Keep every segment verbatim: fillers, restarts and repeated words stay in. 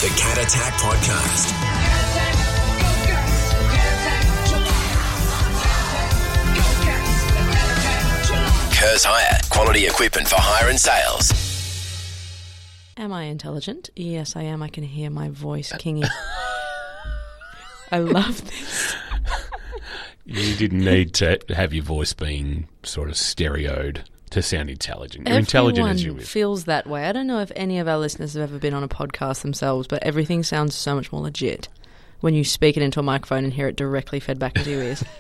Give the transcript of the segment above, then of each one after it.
The Cat Attack Podcast. Kerrs Hire. Quality equipment for hire and sales. Am I intelligent? Yes, I am. I can hear my voice, Kingy. I love this. You didn't need to have your voice being sort of stereoed to sound intelligent. You're Everyone intelligent as you feels that way. I don't know if any of our listeners have ever been on a podcast themselves, but everything sounds so much more legit when you speak it into a microphone and hear it directly fed back into your ears.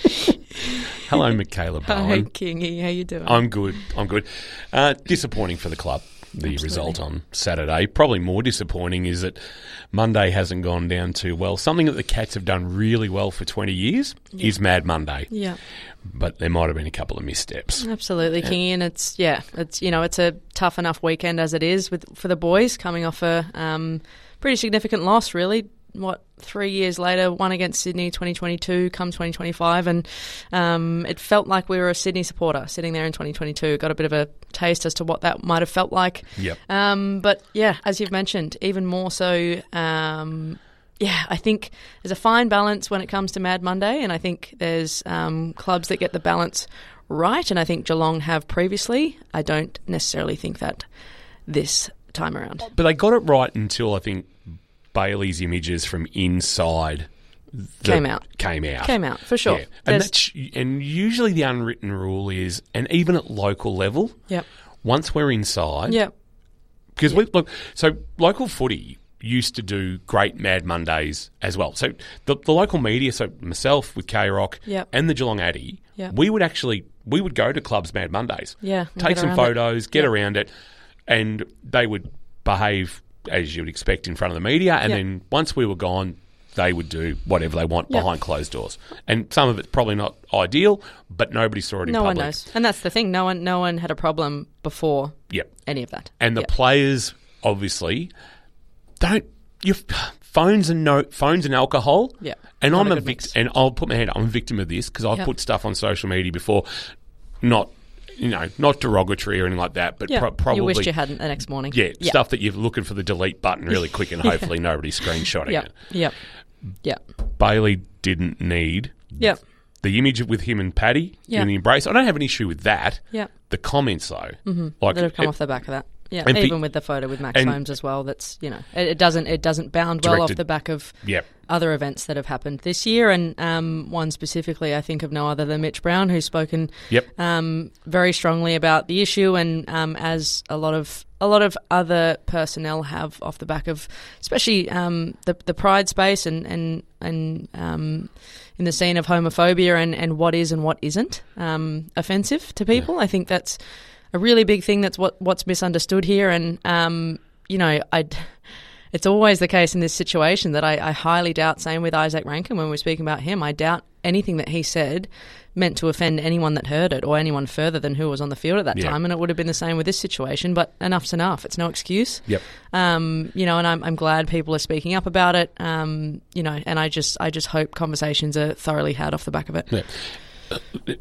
Hello, Michaela Bowen. Hi, Kingy. How you doing? I'm good. I'm good. Uh, disappointing for the club, the Absolutely. result on Saturday. Probably more disappointing is that Monday hasn't gone down too well. Something that the Cats have done really well for twenty years Yeah. is Mad Monday. Yeah. But there might have been a couple of missteps. Absolutely, Kingy, and it's yeah, it's you know, it's a tough enough weekend as it is with for the boys coming off a um, pretty significant loss. Really, what three years later, one against Sydney, twenty twenty-two, come twenty twenty-five, and um, it felt like we were a Sydney supporter sitting there in twenty twenty-two. Got a bit of a taste as to what that might have felt like. Yep. Um, but yeah, as you've mentioned, even more so. Um, Yeah, I think there's a fine balance when it comes to Mad Monday, and I think there's um, clubs that get the balance right, and I think Geelong have previously. I don't necessarily think that this time around. But they got it right until I think Bailey's images from inside the, Came out. Came out. Came out, for sure. Yeah. And, There's- that's, and usually the unwritten rule is, and even at local level, Yep. once we're inside, Yep. because we look, so local footy used to do great Mad Mondays as well. So the, the local media, so myself with K-Rock Yep. and the Geelong Addy, Yep. we would actually, we would go to clubs Mad Mondays. Yeah, and Take get some around photos, it. get Yep. around it, and they would behave as you would expect in front of the media, and Yep. then once we were gone, they would do whatever they want Yep. behind closed doors. And some of it's probably not ideal, but nobody saw it in No public. one knows. And that's the thing. No one no one had a problem before Yep. any of that. And the Yep. players obviously don't. Your phones and no phones and alcohol. Yeah, And not I'm a a good victim. mix. And I'll put my hand. I'm a victim of this because I've Yep. put stuff on social media before, not you know, not derogatory or anything like that, but Yeah. pro- probably You wished you hadn't the next morning. Yeah, Yep. stuff that you're looking for the delete button really quick, and hopefully nobody's screenshotting Yep. it. Yep. Yep. Bailey didn't need Yep. the image with him and Paddy Yep. in the embrace. I don't have an issue with that. Yep. The comments though, mm-hmm. like That have come it- off the back of that. Yeah, And pe- even with the photo with Max and- Holmes as well. That's you know, it, it doesn't it doesn't bound well Directed- off the back of Yep. other events that have happened this year, and um, one specifically, I think of no other than Mitch Brown, who's spoken Yep. um, very strongly about the issue, and um, as a lot of a lot of other personnel have off the back of, especially um, the the Pride space and and and um, in the scene of homophobia and, and what is and what isn't um, offensive to people. I think that's a really big thing. That's what what's misunderstood here, and um, you know, I. It's always the case in this situation that I, I highly doubt. Same with Isaac Rankin when we're speaking about him. I doubt anything that he said meant to offend anyone that heard it or anyone further than who was on the field at that Yeah. time. And it would have been the same with this situation. But enough's enough. It's no excuse. Yep. Um, you know, and I'm I'm glad people are speaking up about it. Um, you know, and I just I just hope conversations are thoroughly had off the back of it. Yeah.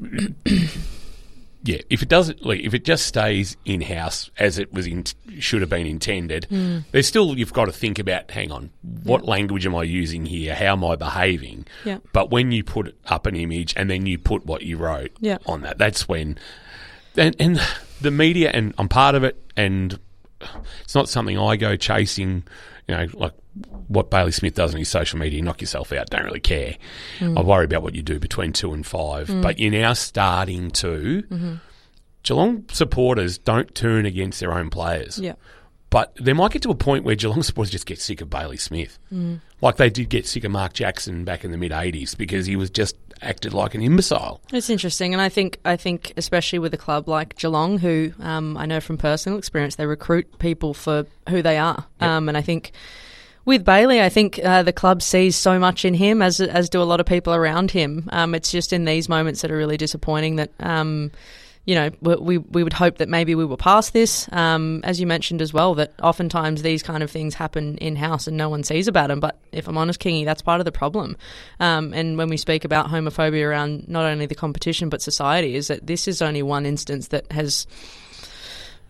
Yeah, if it doesn't, like, if it just stays in house as it was in, should have been intended, Mm. there's still you've got to think about. Hang on, what language am I using here? How am I behaving? Yeah. But when you put up an image and then you put what you wrote Yeah. on that, that's when, and, and the media, and I'm part of it, and it's not something I go chasing. You know, like what Bailey Smith does on his social media, knock yourself out, don't really care. Mm. I worry about what you do between two and five. But you're now starting to, Mm-hmm. Geelong supporters don't turn against their own players. Yeah. But they might get to a point where Geelong supporters just get sick of Bailey Smith. Mm. Like they did get sick of Mark Jackson back in the mid-eighties because he was just acted like an imbecile. It's interesting, and I think I think especially with a club like Geelong, who um, I know from personal experience, they recruit people for who they are. Yep. Um, and I think with Bailey, I think uh, the club sees so much in him, as as do a lot of people around him. Um, it's just in these moments that are really disappointing that. Um, You know, we we would hope that maybe we were past this. Um, as you mentioned as well, that oftentimes these kind of things happen in-house and no one sees about them. But if I'm honest, Kingy, that's part of the problem. Um, and when we speak about homophobia around not only the competition but society, is that this is only one instance that has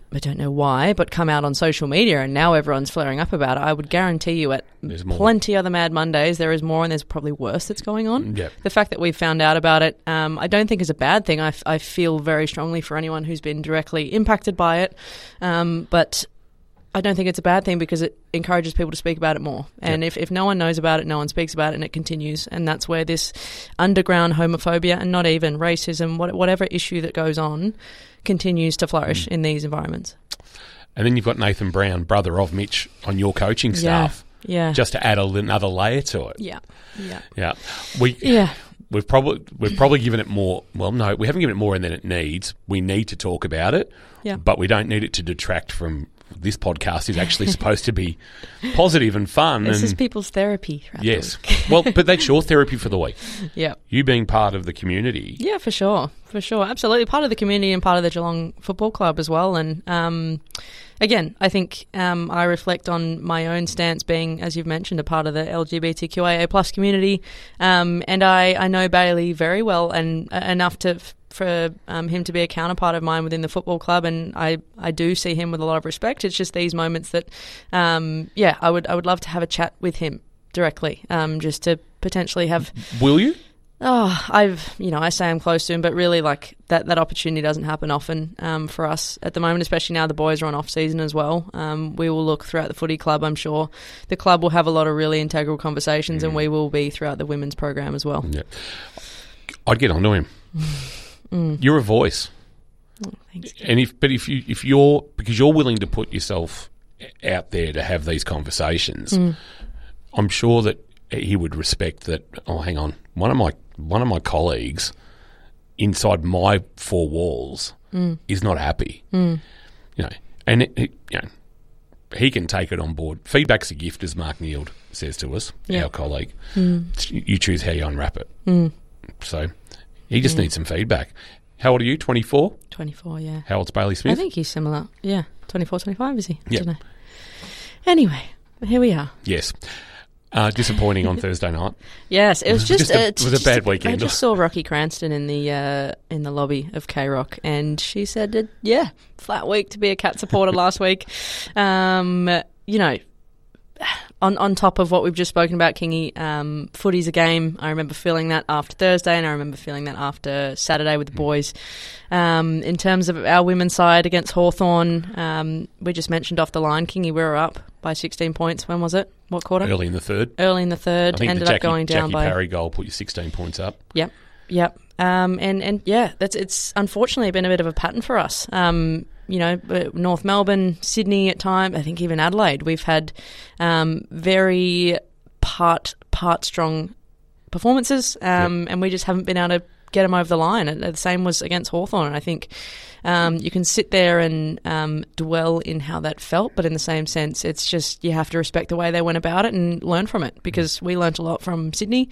I don't know why, but come out on social media and now everyone's flaring up about it. I would guarantee you at There's more. plenty other Mad Mondays there is more, and there's probably worse that's going on. Yep. The fact that we've found out about it, um, I don't think is a bad thing. I, f- I feel very strongly for anyone who's been directly impacted by it, um, but I don't think it's a bad thing because it encourages people to speak about it more. And Yep. if, if no one knows about it, no one speaks about it, and it continues. And that's where this underground homophobia and not even racism, what, whatever issue that goes on, continues to flourish Mm. in these environments. And then you've got Nathan Brown, brother of Mitch, on your coaching staff, Yeah. just to add a, another layer to it. Yeah. Yeah. Yeah, we Yeah. we've probably we've probably given it more. Well, no, we haven't given it more than it needs. We need to talk about it, Yeah. but we don't need it to detract from. This podcast is actually supposed to be positive and fun. This and is people's therapy. throughout the yes, week. well, but that's your therapy for the week. Yeah. You being part of the community. Yeah, for sure. For sure. Absolutely. Part of the community and part of the Geelong Football Club as well. And um, again, I think um, I reflect on my own stance being, as you've mentioned, a part of the L G B T Q I A plus community. Um, and I, I know Bailey very well and uh, enough to f- for um, him to be a counterpart of mine within the football club, and I, I do see him with a lot of respect. It's just these moments that, um, yeah, I would I would love to have a chat with him directly, um, just to potentially have. Will you? Oh, I've, you know, I say I'm close to him, but really, like, that, that opportunity doesn't happen often um, for us at the moment, especially now the boys are on off-season as well. Um, we will look throughout the footy club, I'm sure. The club will have a lot of really integral conversations, Mm. and we will be throughout the women's program as well. Yeah. I'd get onto him. Mm. You're a voice. Oh, thanks. And if, but if you, if you're, because you're willing to put yourself out there to have these conversations, Mm. I'm sure that he would respect that. Oh, hang on, one of my one of my colleagues inside my four walls Mm. is not happy. Mm. You know, and it, it, you know, he can take it on board. Feedback's a gift, as Mark Neild says to us, Yeah. our colleague. Mm. You choose how you unwrap it. Mm. So he just Yeah. needs some feedback. How old are you? twenty-four? twenty-four, yeah. How old's Bailey Smith? I think he's similar. Yeah, twenty-four, twenty-five, is he? I Yeah. don't know. Anyway, here we are. Yes. Uh, disappointing on Thursday night. Yes, it was just, Just a- uh, it was a just bad weekend. I just saw Rocky Cranston in the uh, in the lobby of K Rock, and she said, that, "Yeah, flat week to be a Cat supporter last week." Um, you know, on on top of what we've just spoken about, Kingy, um, footy's a game. I remember feeling that after Thursday, and I remember feeling that after Saturday with the boys. Um, in terms of our women's side against Hawthorn, um, we just mentioned off the line, Kingy, we were up by sixteen points. When was it? What quarter? Early in the third. Early in the I third. think Ended the Jackie, up going down Jackie by. Parry goal put you sixteen points up. Yep, yep. Um, and, and yeah, that's it's unfortunately been a bit of a pattern for us. Um, you know, North Melbourne, Sydney at times, I think even Adelaide, we've had um, very part part strong performances, um, Yep. and we just haven't been able to get them over the line. And the same was against Hawthorn. And I think um, you can sit there and um, dwell in how that felt, but in the same sense, it's just you have to respect the way they went about it and learn from it, because we learnt a lot from Sydney.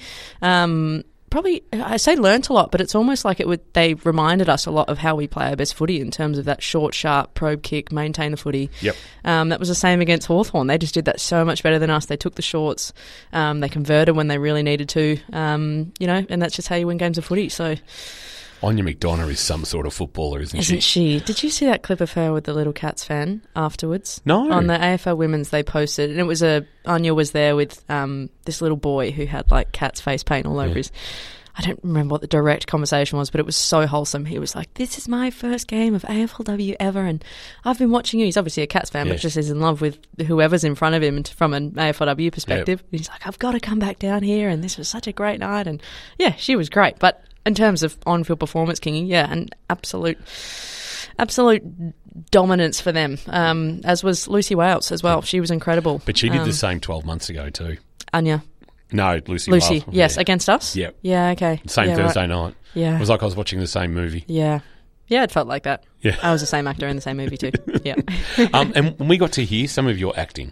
Um, Probably, I say learnt a lot, but it's almost like it would. They reminded us a lot of how we play our best footy in terms of that short, sharp probe kick, maintain the footy. Yep. Um, that was the same against Hawthorn. They just did that so much better than us. They took the shorts, um, they converted when they really needed to, um, you know, and that's just how you win games of footy. So, Anya McDonough is some sort of footballer, isn't, isn't she? she? Did you see that clip of her with the Little Cats fan afterwards? No. On the A F L Women's, they posted, and it was a Anya was there with um, this little boy who had like cat's face paint all over Yeah. his. I don't remember what the direct conversation was, but it was so wholesome. He was like, "This is my first game of A F L W ever, and I've been watching you." He's obviously a Cats fan, Yeah. but just is in love with whoever's in front of him and from an A F L W perspective. And he's like, "I've got to come back down here, and this was such a great night." And yeah, she was great. But in terms of on-field performance, Kingy, yeah, an absolute, absolute dominance for them. Um, as was Lucy Wales as well. She was incredible. But she did um, the same twelve months ago too. Anya, No, Lucy. Lucy, Wales. yes, Yeah. against us. Yep. Yeah, okay. Same yeah, Thursday right. night. Yeah. It was like I was watching the same movie. Yeah. Yeah, it felt like that. Yeah. I was the same actor in the same movie too. Yeah. um, and when we got to hear some of your acting.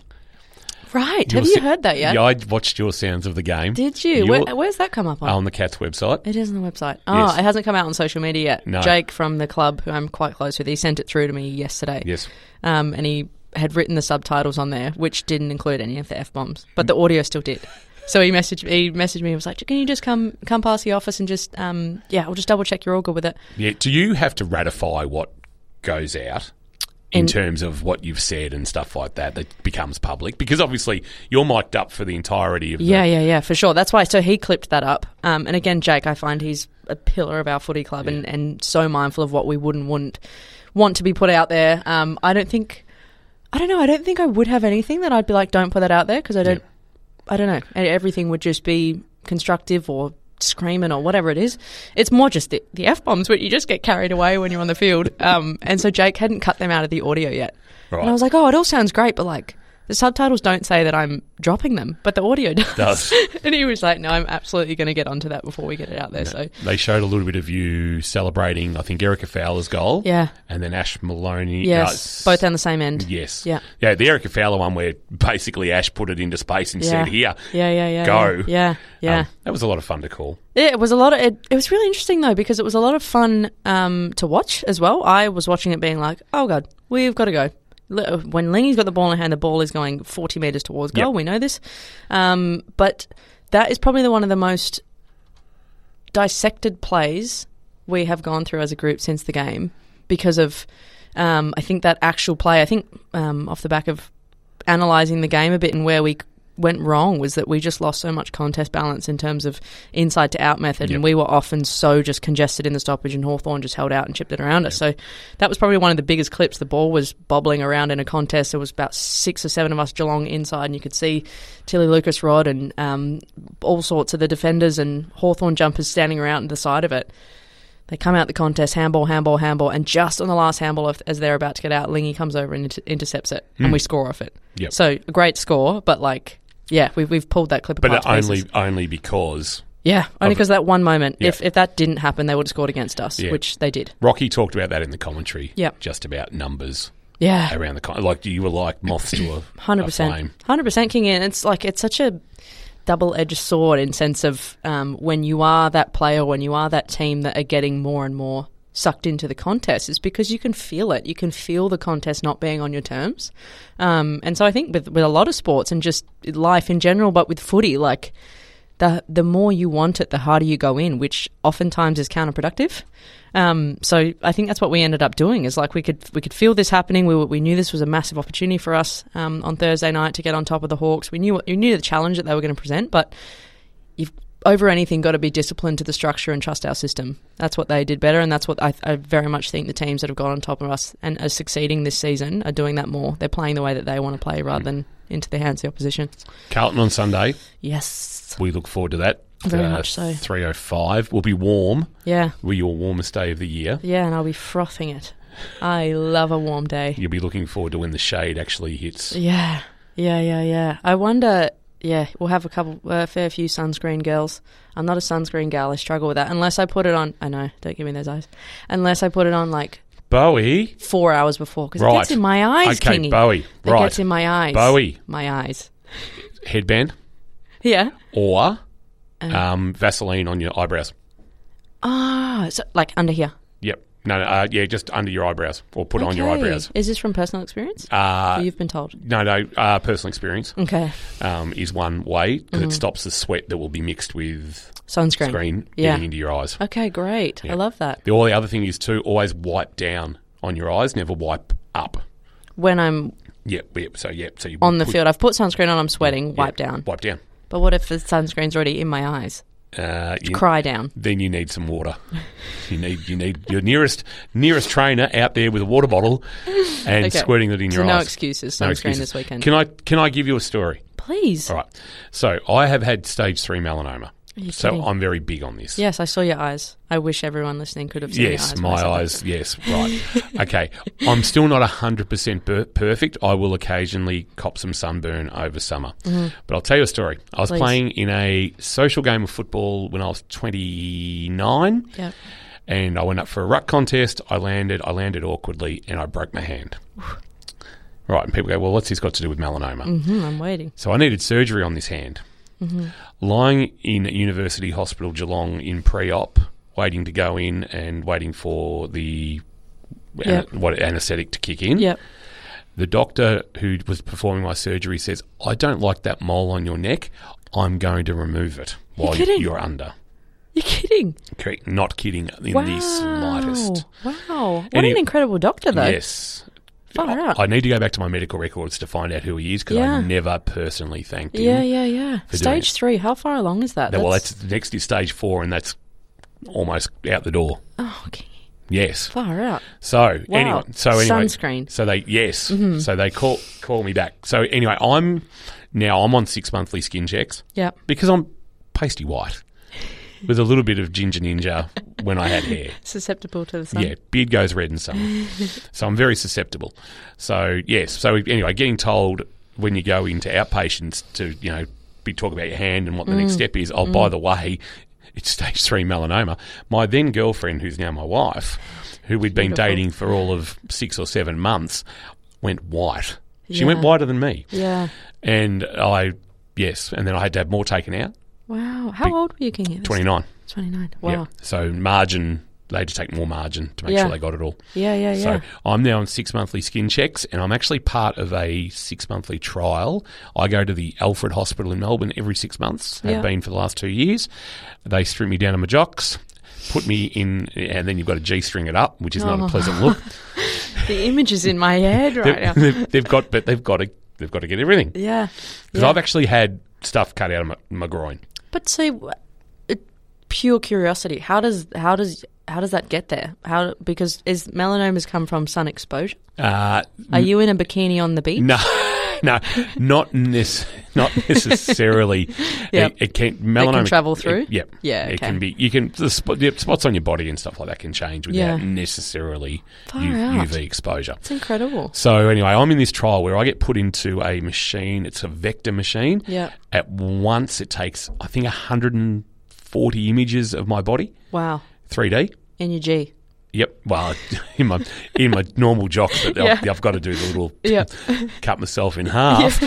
Right. your Have you se- heard that yet? Yeah, I watched your Sounds of the Game. Did you? Your- Where, where's that come up on? on the Cats website. It is on the website. Oh, Yes. it hasn't come out on social media yet. No. Jake from the club, who I'm quite close with, he sent it through to me yesterday. Yes. Um, and he had written the subtitles on there, which didn't include any of the F-bombs, but the audio still did. So he messaged he messaged me and was like, "Can you just come come past the office and just um yeah, I'll just double check you're all good with it." Yeah. Do you have to ratify what goes out? in, In- terms of what you've said and stuff like that that becomes public? Because obviously you're mic'd up for the entirety of Yeah, the... yeah, yeah, for sure. That's why. So he clipped that up. Um, and again, Jake, I find he's a pillar of our footy club and, and so mindful of what we would and wouldn't want to be put out there. Um, I don't think, I don't know, I don't think I would have anything that I'd be like, don't put that out there, because I don't, yeah. I don't know. Everything would just be constructive or screaming or whatever it is. It's more just the, the F-bombs, but you just get carried away when you're on the field. Um, and so Jake hadn't cut them out of the audio yet. Right. And I was like, oh, it all sounds great, but like, the subtitles don't say that I'm dropping them, but the audio does. Does. And he was like, no, I'm absolutely going to get onto that before we get it out there. No. So They showed a little bit of you celebrating, I think, Erica Fowler's goal. Yeah. And then Ash Maloney. Yes, uh, both down the same end. Yes. Yeah. Yeah, the Erica Fowler one where basically Ash put it into space and Yeah. said, here, Yeah, yeah, yeah. go. Yeah, yeah. Um, that was a lot of fun to call. Yeah, it was a lot of. It, it was really interesting though, because it was a lot of fun um, to watch as well. I was watching it, being like, "Oh God, we've got to go." L- When Lingy's got the ball in hand, the ball is going forty metres towards goal. Yep. We know this, um, but that is probably the one of the most dissected plays we have gone through as a group since the game, because of um, I think that actual play. I think um, off the back of analysing the game a bit and where we went wrong was that we just lost so much contest balance in terms of inside to out method, Yep. and we were often so just congested in the stoppage, and Hawthorn just held out and chipped it around us. So that was probably one of the biggest clips. The ball was bobbling around in a contest. There was about six or seven of us Geelong inside, and you could see Tilly Lucas Rod and um, all sorts of the defenders and Hawthorn jumpers standing around to the side of it. They come out the contest, handball, handball, handball, and just on the last handball, of- as they're about to get out, Lingy comes over and inter- intercepts it, and we score off it. Yep. So a great score, but like, yeah, we've we've pulled that clip But apart. to only pieces. only because yeah, only of- because that one moment. Yeah. If if that didn't happen, they would have scored against us, Yeah. which they did. Rocky talked about that in the commentary. Yep. Just about numbers Yeah, around the con- like you were like moths to a hundred a percent, flame. hundred percent, King Ian. It's like it's such a double-edged sword in sense of um, when you are that player, when you are that team that are getting more and more sucked into the contest, is because you can feel it. You can feel the contest not being on your terms. Um, and so I think with with a lot of sports and just life in general, but with footy, like the the more you want it, the harder you go in, which oftentimes is counterproductive. Um, so I think that's what we ended up doing. Is like we could we could feel this happening. We were, we knew this was a massive opportunity for us um, on Thursday night to get on top of the Hawks. We knew what, we knew the challenge that they were going to present, but you've over anything got to be disciplined to the structure and trust our system. That's what they did better, and that's what I, I very much think the teams that have got on top of us and are succeeding this season are doing that more. They're playing the way that they want to play rather than into the hands of the opposition. Carlton on Sunday. Yes. We look forward to that. Very much so. three oh five will be warm. Yeah. Will be your warmest day of the year. Yeah, and I'll be frothing it. I love a warm day. You'll be looking forward to when the shade actually hits. Yeah. Yeah, yeah, yeah. I wonder... Yeah, we'll have a couple, a uh, fair few sunscreen girls. I'm not a sunscreen gal. I struggle with that. Unless I put it on... I know, don't give me those eyes. Unless I put it on, like, Bowie. four hours before. Because Right. it gets in my eyes, Okay, Kingy. Bowie. It Right. gets in my eyes. Bowie. My eyes. Headband Yeah. or Uh. um, Vaseline on your eyebrows. Ah, so, like under here. Yep. No, no uh, yeah, just under your eyebrows or put on your Okay. eyebrows. Is this from personal experience? Uh, Or you've been told? no, no, uh, personal experience Okay. um, is one way because Mm-hmm. it stops the sweat that will be mixed with Sunscreen. screen Yeah. getting into your eyes. Okay, great. Yeah. I love that. The only other thing is to always wipe down on your eyes, never wipe up. When I'm Yep, yep. So, yep. So you on the put- field, I've put sunscreen on, I'm sweating, yeah, wipe down. Wipe down. But what if the sunscreen's already in my eyes? Uh, you, Cry down. Then you need some water. You need you need your nearest nearest trainer out there with a water bottle and Okay. squirting it in So your no eyes. excuses, No sunscreen excuses. this weekend. Can I can I give you a story? Please. All right. So I have had stage three melanoma. you So kidding? I'm very big on this. Yes, I saw your eyes. I wish everyone listening could have seen Yes, your my eyes. when I eyes. said Yes, right. Okay, I'm still not one hundred percent per- perfect. I will occasionally cop some sunburn over summer. But I'll tell you a story. I was Mm-hmm. Please. playing in a social game of football when I was twenty-nine, that. Yep. and I went up for a ruck contest. I landed. I landed awkwardly, and I broke my hand. Right, and people go, well, what's this got to do with melanoma? Hmm, I'm waiting. So I needed surgery on this hand. Mm-hmm. Lying in University Hospital Geelong in pre-op, waiting to go in and waiting for the Yep. ana- what anaesthetic to kick in. Yep. The doctor who was performing my surgery says, I don't like that mole on your neck. I'm going to remove it while kidding? you're under. You're kidding. Correct. Not kidding in Wow. the slightest. Wow. What Any- an incredible doctor, though. Yes. Far out. I, I need to go back to my medical records to find out who he is because Yeah. I never personally thanked him. Yeah, yeah, yeah. for doing Stage it. three. How far along is that? No, well, that's the next is stage four, and that's almost out the door. oh, okay. Yes. Far out. So Wow. anyway, so anyway, Sunscreen. So they yes, Mm-hmm. so they call call me back. So anyway, I'm now I'm on six monthly skin checks Yeah. because I'm pasty white with a little bit of ginger ninja when I had hair. Susceptible to the sun. Yeah, beard goes red in summer, so I'm very susceptible. So yes, so anyway, getting told when you go into outpatients to you know be talking about your hand and what the Mm. next step is. Oh, by the way, it's stage three melanoma. My then girlfriend, who's now my wife, who we'd been Beautiful. dating for all of six or seven months, went white. She Yeah. went whiter than me, Yeah. and I yes, and then I had to have more taken out. Wow. How old were you, Kingy? Twenty nine. twenty-nine. Wow. Yeah. So margin. They had to take more margin to make Yeah. sure they got it all. Yeah, yeah, yeah. So I'm now on six monthly skin checks, and I'm actually part of a six monthly trial. I go to the Alfred Hospital in Melbourne every six months. Have Yeah. been for the last two years. They strip me down to my jocks, put me in, and then you've got to G-string it up, which is not Oh. a pleasant look. The image is in my head right now. they've, they've, they've got, but they've got to, they've got to get everything. Yeah. Because Yeah. I've actually had stuff cut out of my, my groin. But see, w- it, pure curiosity. How does how does how does that get there? How because is melanomas come from sun exposure? Uh, Are you in a bikini on the beach? No, no, not nec- not necessarily. Yep. It, it can melanoma travel through? It, yep. Yeah, It okay. can be. You can the, spot, the spots on your body and stuff like that can change without Yeah. necessarily Far U, out. U V exposure. It's incredible. So anyway, I'm in this trial where I get put into a machine. It's a vector machine. Yeah. At once, it takes I think one hundred forty images of my body, Wow. three D. In your G. Yep. Well, in my in my normal jocks, but Yeah. I've, I've got to do the little Yep. cut myself in half.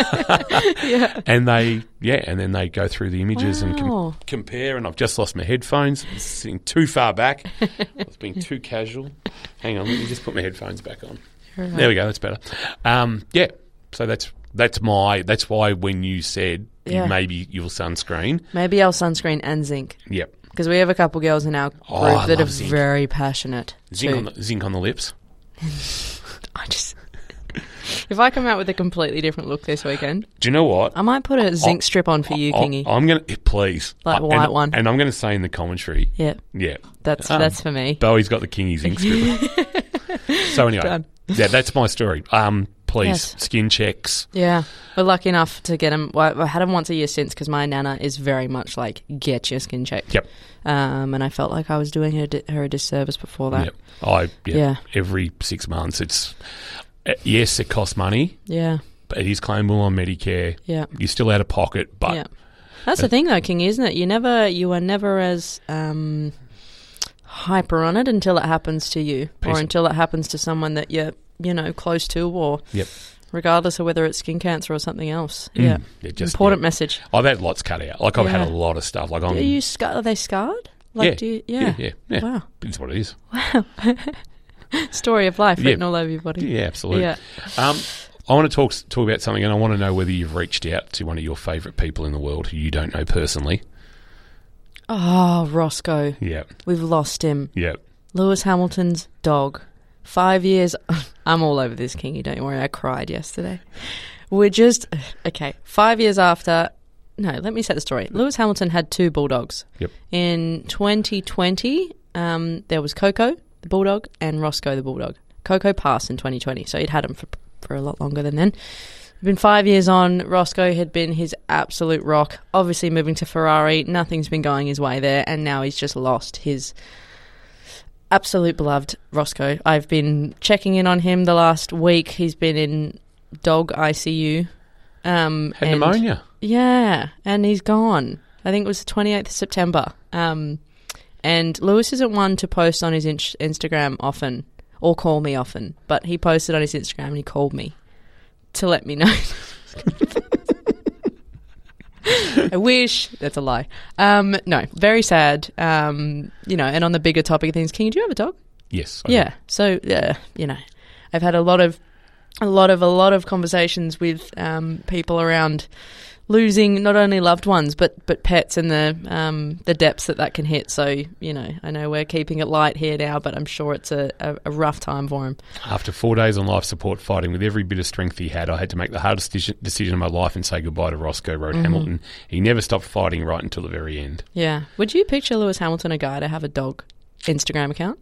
Yeah. And they, yeah, and then they go through the images and com- Wow. compare. And I've just lost my headphones. I'm sitting too far back. I was being too casual. Hang on, let me just put my headphones back on. Right. There we go. That's better. Um, yeah. So that's that's my that's why when you said Yeah. maybe your sunscreen, Maybe our sunscreen and zinc. yep, Because we have a couple girls in our group Oh, I that are love zinc. very passionate. zinc too. on the zinc on the lips. I just, if I come out with a completely different look this weekend, Do you know what? I might put a zinc strip on for you, I- Kingy. I'm gonna please Like I- a white and, one. and I'm going to say in the commentary, yeah, yeah, that's Um, that's for me. Bowie's got the Kingy's ink strip. So anyway, Done. yeah, that's my story. Um, please, Yes. skin checks. Yeah, we're lucky enough to get them. Well, I had them once a year since because my nana is very much like get your skin checked. Yep. Um, and I felt like I was doing her di- her a disservice before that. Yep. I yeah, Yeah. every six months. It's uh, yes, it costs money, Yeah, but it is claimable on Medicare. yeah, You're still out of pocket, but yeah. That's the thing, though, Kingy, isn't it? You never, you are never as um, hyper on it until it happens to you, or Peace. until it happens to someone that you're, you know, close to, or Yep. regardless of whether it's skin cancer or something else. Mm. Yeah, It just- important yeah. message. I've had lots cut out. Like I've had Yeah. a lot of stuff. Like I'm Are you scar- Are they scarred? Like, yeah, do you, yeah, yeah, yeah, yeah. Wow. It's what it is. Story of life Yeah. written all over your body. Yeah, absolutely. Yeah. Um, I want to talk talk about something, and I want to know whether you've reached out to one of your favourite people in the world who you don't know personally. Oh, Roscoe. Yeah, We've lost him. yeah. Lewis Hamilton's dog. Five years. I'm all over this, Kingy. Don't worry. I cried yesterday. We're just. Okay. Five years after. No, let me set the story. Lewis Hamilton had two bulldogs. Yep. In twenty twenty, um, there was Coco, the bulldog, and Roscoe, the bulldog. Coco passed in twenty twenty, so he'd had him for, for a lot longer than then. Been five years on. Roscoe had been his absolute rock. Obviously moving to Ferrari, nothing's been going his way there, and now he's just lost his absolute beloved Roscoe. I've been checking in on him the last week. He's been in dog I C U. Um, Had and- pneumonia. Yeah, and he's gone. I think it was the twenty-eighth of September. Um, and Lewis isn't one to post on his in- Instagram often or call me often, but he posted on his Instagram and he called me to let me know. I wish. That's a lie. Um, no, very sad. Um, you know, and on the bigger topic of things, King, do you have a dog? Yes. I Yeah. So, yeah, you know, I've had a lot of, a lot of, a lot of conversations with um, people around losing not only loved ones but but pets and the um, the depths that that can hit. So, you know, I know we're keeping it light here now, but I'm sure it's a, a, a rough time for him. After four days on life support, fighting with every bit of strength he had, I had to make the hardest decision, decision of my life and say goodbye to Roscoe, wrote mm-hmm. Hamilton. He never stopped fighting right until the very end. Yeah. Would you picture Lewis Hamilton a guy to have a dog Instagram account?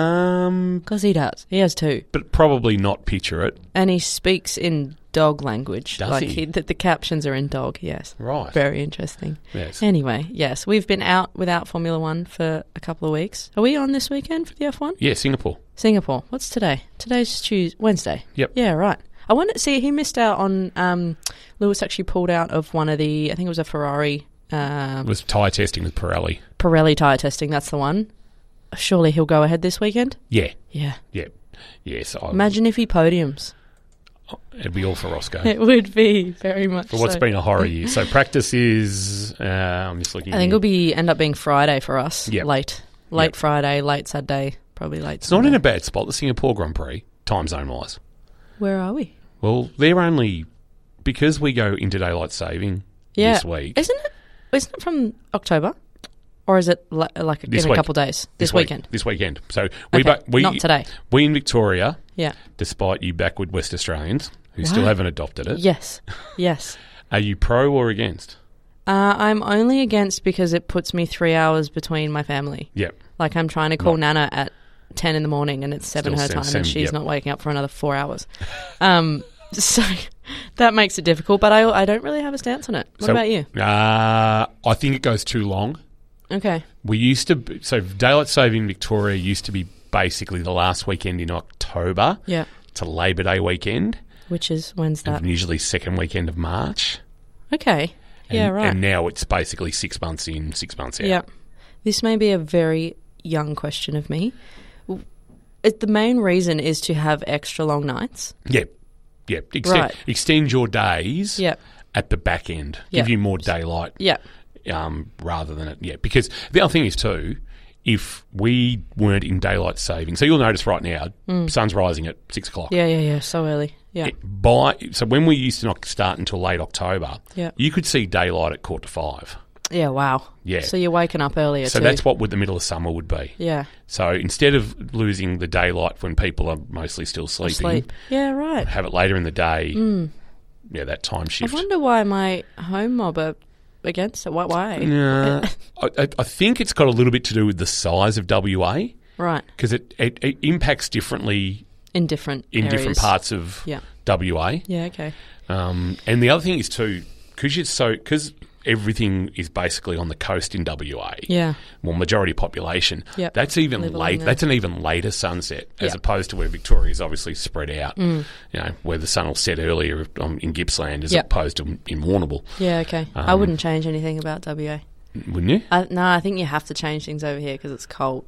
Um, Because he does. He has two. But probably not picture it. And he speaks in dog language. Does like he? he the, the captions are in dog, yes. Right. Very interesting. Yes. Anyway, yes, we've been out without Formula One for a couple of weeks. Are we on this weekend for the F one? Yeah, Singapore. Singapore. What's today? Today's Tuesday, Wednesday. Yep. Yeah, right. I want to see, he missed out on, um, Lewis actually pulled out of one of the, I think it was a Ferrari. Um, It was tyre testing with Pirelli. Pirelli tyre testing, that's the one. Surely he'll go ahead this weekend? Yeah. Yeah. Yeah. Yes. I, Imagine if he podiums. It'd be all for Roscoe. It would be, very much For what's so. been a horror year. So practice is, uh, I'm just looking. I think it'll be end up being Friday for us. Yep. Late. Late Yep. Friday, late Saturday, probably late It's Sunday. not in a bad spot, the Singapore Grand Prix, time zone-wise. Where are we? Well, they're only, because we go into daylight saving Yeah. this week. Isn't it? Isn't it from October? Or is it li- like This in week. a couple of days? This, week, weekend? This weekend. So we, Okay, ba- we not today. We in Victoria, Yeah. despite you backward West Australians who What? still haven't adopted it, Yes. Yes. are you pro or against? Uh, I'm only against because it puts me three hours between my family. Yep. Like I'm trying to call Right. Nana at ten in the morning and it's seven Still her seven- time seven, and she's yep. not waking up for another four hours. Um, so that makes it difficult, but I, I don't really have a stance on it. What So, about you? Uh, I think it goes too long. Okay. We used to, be, so daylight saving in Victoria used to be basically the last weekend in October Yeah. to Labor Day weekend, Which is, when's that? and usually second weekend of March. Okay. And, yeah, right. And now it's basically six months in, six months out. Yeah. This may be a very young question of me. It, the main reason is to have extra long nights. Yep. Yep. Extend, Right. extend your days Yep. at the back end. Yep. Give you more daylight Yeah. um, rather than it. Yeah. Because the other thing is too, if we weren't in daylight saving, so you'll notice right now, sun's rising at six o'clock. Yeah, yeah, yeah. So early. Yeah. It- by so when we used to not start until late October, Yeah. you could see daylight at quarter to five. Yeah, wow. Yeah. So you're waking up earlier So too. that's what would the middle of summer would be. Yeah. So instead of losing the daylight when people are mostly still sleeping, Sleep. Yeah, right. have it later in the day. Yeah, that time I shift. wonder why my home mob are against it. Why? why? Nah, I, I- I think it's got a little bit to do with the size of W A Right. because it, it, it impacts differently In different in areas. different parts of Yeah. W A. Yeah, okay. Um, and the other thing is too, because you're so because everything is basically on the coast in W A. Yeah. Well, majority population. Yep. That's even Live along late. there. That's an even later sunset as Yep. opposed to where Victoria is obviously spread out. Mm. You know, where the sun will set earlier um, in Gippsland as Yep. opposed to in Warrnambool. Yeah, okay. I Um, wouldn't change anything about W A. Wouldn't you? I, no, I think you have to change things over here because it's cold.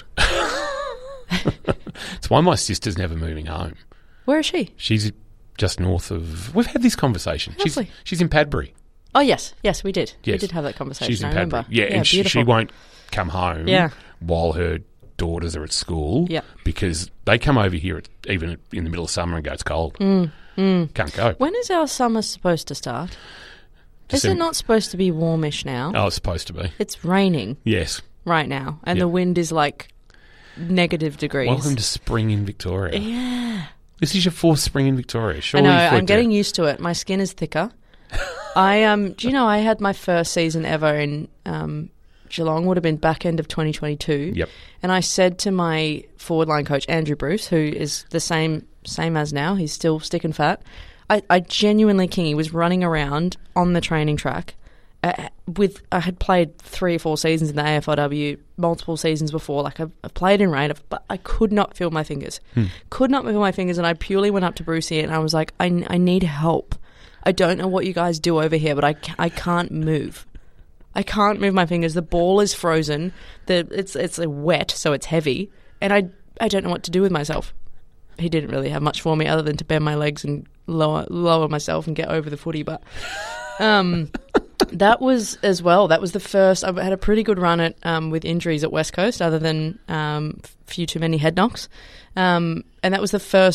It's why my sister's never moving home. Where is she? She's just north of. We've had this conversation. She's Lovely. she's in Padbury. Oh, yes. Yes, we did. We Yes. did have that conversation. She's in I remember. Padbury. Yeah, and she, beautiful. she won't come home Yeah. while her daughters are at school. Yep. Because they come over here at, even in the middle of summer and go, it's cold. Mm, mm. Can't go. When is our summer supposed to start? Is it December. not supposed to be warmish now? Oh, it's supposed to be. It's raining Yes. right now, and Yep. the wind is like negative degrees. Welcome to spring in Victoria. Yeah. This is your fourth spring in Victoria. I Surely know, you've I'm worked getting out- used to it. My skin is thicker. I um, do you know I had my first season ever in um, Geelong, would have been back end of twenty twenty-two. Yep. And I said to my forward line coach, Andrew Bruce, who is the same same as now, he's still sticking fat. I, I genuinely, Kingy, was running around on the training track uh, with, I had played three or four seasons in the A F L W, multiple seasons before, like I've, I've played in rain, but I could not feel my fingers. Hmm. Could not move my fingers, and I purely went up to Brucey and I was like, I, I need help. I don't know what you guys do over here, but I, ca- I can't move. I can't move my fingers. The ball is frozen. The it's it's uh, wet, so it's heavy, and I I don't know what to do with myself. He didn't really have much for me other than to bend my legs and lower lower myself and get over the footy. But um, that was as well. That was the first. I had a pretty good run at um, with injuries at West Coast, other than um, few too many head knocks, um, and that was the first soft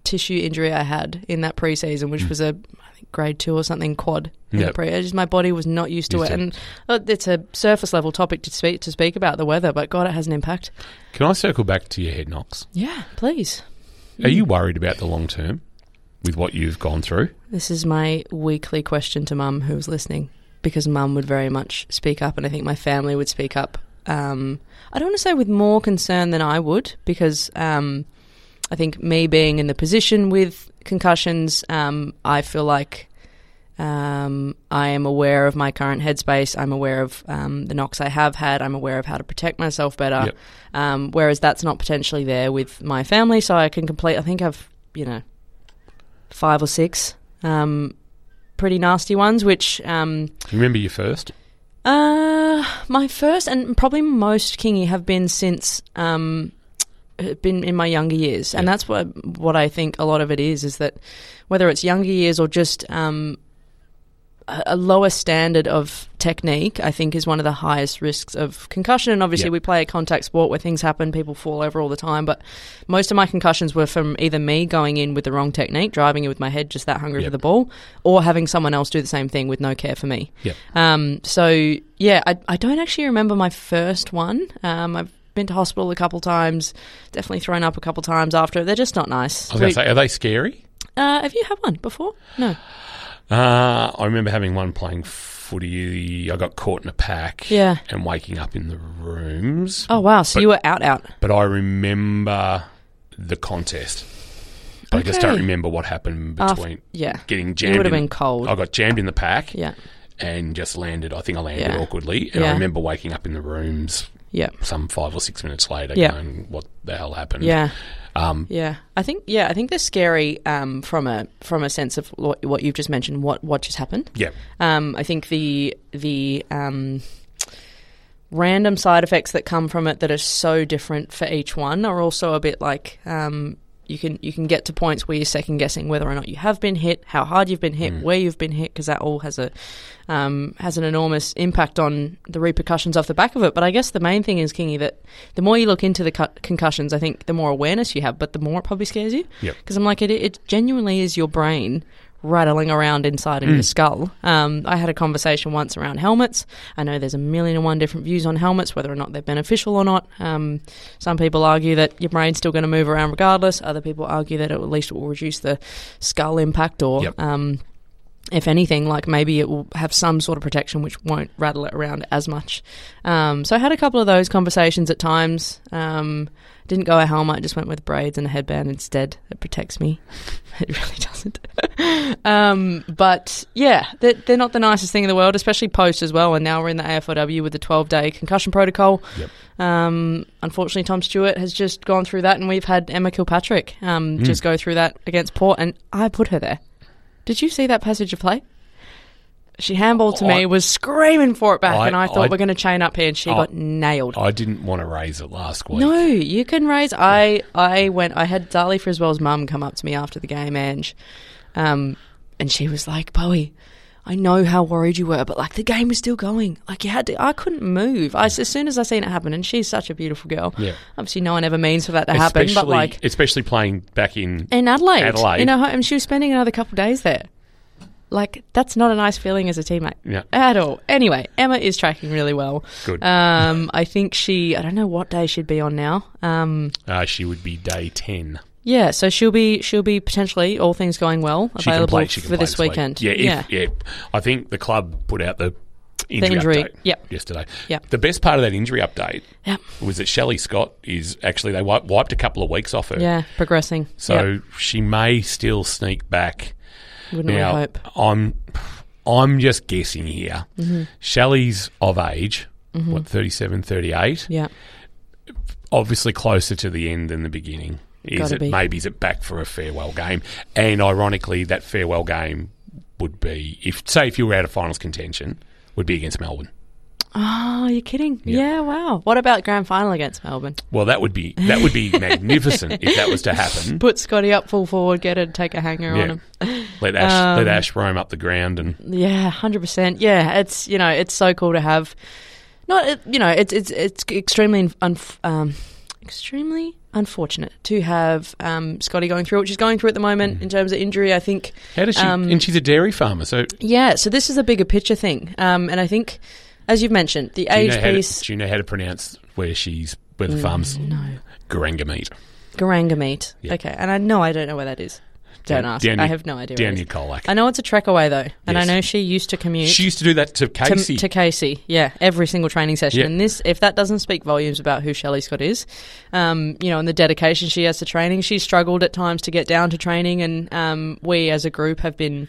tissue injury I had in that preseason, which Mm. was a I think grade two or something quad. In Yep. the pre, I just, my body was not used to Used it, to and uh, it's a surface level topic to speak to speak about the weather. But God, it has an impact. Can I circle back to your head knocks? Yeah, please. Are you worried about the long term with what you've gone through? This is my weekly question to Mum, who's listening, because Mum would very much speak up, and I think my family would speak up. Um, I don't want to say with more concern than I would, because um, I think me being in the position with concussions, um, I feel like um, I am aware of my current headspace. I'm aware of um, the knocks I have had. I'm aware of how to protect myself better. Yep. Um, whereas that's not potentially there with my family, so I can complete. I think I've you know five or six um, pretty nasty ones, which. Um, You remember your first? Uh, my first and probably most kingy have been since um, been in my younger years, and Yeah. that's what what I think a lot of it is. Is that whether it's younger years or just um, a, a lower standard of technique, I think is one of the highest risks of concussion. And obviously, Yeah. we play a contact sport where things happen, people fall over all the time. But most of my concussions were from either me going in with the wrong technique, driving it with my head just that hungry Yep. for the ball, or having someone else do the same thing with no care for me. Yep. Um, so, yeah, I, I don't actually remember my first one. Um, I've been to hospital a couple times, definitely thrown up a couple times after. They're just not nice. I was going to say, are they scary? uh, have you had one before? No. Uh, I remember having one playing footy. I got caught in a pack Yeah. and waking up in the rooms. Oh, wow. So But- you were out, out. But I remember the contest. But I just Okay. don't remember what happened Af- between yeah. getting jammed. You would have in- been cold. I got jammed in the pack Yeah. and just landed. I think I landed Yeah. awkwardly. And Yeah. I remember waking up in the rooms Yeah. some five or six minutes later Yeah. going, what the hell happened? Yeah. Um, Yeah, I think yeah, I think they're scary um, from a from a sense of what, what you've just mentioned. What what just happened? yeah. Um, I think the the um, random side effects that come from it that are so different for each one are also a bit like um, you can you can get to points where you're second guessing whether or not you have been hit, how hard you've been hit, Mm. where you've been hit, because that all has a um, has an enormous impact on the repercussions off the back of it. But I guess the main thing is, Kingy, that the more you look into the cu- concussions, I think the more awareness you have, but the more it probably scares you. Yep. Because I'm like, it, it genuinely is your brain rattling around inside of Mm. your skull. Um, I had a conversation once around helmets. I know there's a million and one different views on helmets, whether or not they're beneficial or not. Um, some people argue that your brain's still going to move around regardless. Other people argue that it, at least it will reduce the skull impact, or Yep. um, if anything, like maybe it will have some sort of protection which won't rattle it around as much. Um, so I had a couple of those conversations at times. Um, didn't go a helmet, I just went with braids and a headband instead. It protects me. It really doesn't. um, but yeah, they're, they're not the nicest thing in the world, especially post as well. And now we're in the A F L W with the twelve-day concussion protocol. Yep. Um, unfortunately, Tom Stewart has just gone through that, and we've had Emma Kilpatrick um, Mm. just go through that against Port, and I put her there. Did you see that passage of play? She handballed to I- me, was screaming for it back, I- and I thought I- we're going to chain up here, and she I- got nailed. I didn't want to raise it last week. No, you can raise. I I went. I had Dali Friswell's mum come up to me after the game, Ange, um, and she was like, "Bowie, I know how worried you were, but like the game was still going. Like you had to. I couldn't move. I, as soon as I seen it happen, and she's such a beautiful girl. Yeah. Obviously, no one ever means for that to happen, Especially, but like especially playing back in in Adelaide, Adelaide. you know, and she was spending another couple of days there. Like, that's not a nice feeling as a teammate Yeah. at all. Anyway, Emma is tracking really well. Good. Um, I think she, I don't know what day she'd be on now. Um, Uh, she would be day ten. yeah, so she'll be she'll be potentially, all things going well, She can available play. She can for play this weekend. Yeah, if, yeah. yeah. I think the club put out the injury, injury, update yep. yesterday. Yep. The best part of that injury update Yep. was that Shelley Scott is actually they wiped, wiped a couple of weeks off her. Yeah, progressing. So Yep. she may still sneak back. Wouldn't we Now, hope? I'm I'm just guessing here. Mm-hmm. Shelley's of age, what, thirty-seven, thirty-eight? Yeah. Obviously closer to the end than the beginning. Is Gotta it be. maybe is it back for a farewell game? And ironically, that farewell game would be if say if you were out of finals contention, would be against Melbourne. Oh, you're kidding? Yeah. Yeah, wow. What about grand final against Melbourne? Well, that would be that would be magnificent if that was to happen. Put Scotty up full forward, get her to take a hanger Yeah. on him. Let Ash Um, let Ash roam up the ground and Yeah, hundred percent. Yeah, it's you know it's so cool to have. Not it- you know it's it's it's extremely un, um, extremely unfortunate to have um, Scotty going through what she's going through at the moment mm. in terms of injury. I think. How does she? Um, and she's a dairy farmer, so yeah. So this is a bigger picture thing, um, and I think, as you've mentioned, the age piece. To, do you know how to pronounce where she's where the farm's? No. Garangamete. Garangamete. Yeah. Okay, and I know I don't know where that is. Don't down, ask. down I your, have no idea. Down near Colac. I know it's a trek away though, and yes. I know she used to commute. She used to do that to Casey. To, to Casey, yeah, every single training session. Yeah. And this, if that doesn't speak volumes about who Shelley Scott is, um, you know, and the dedication she has to training, she's struggled at times to get down to training, and um, we as a group have been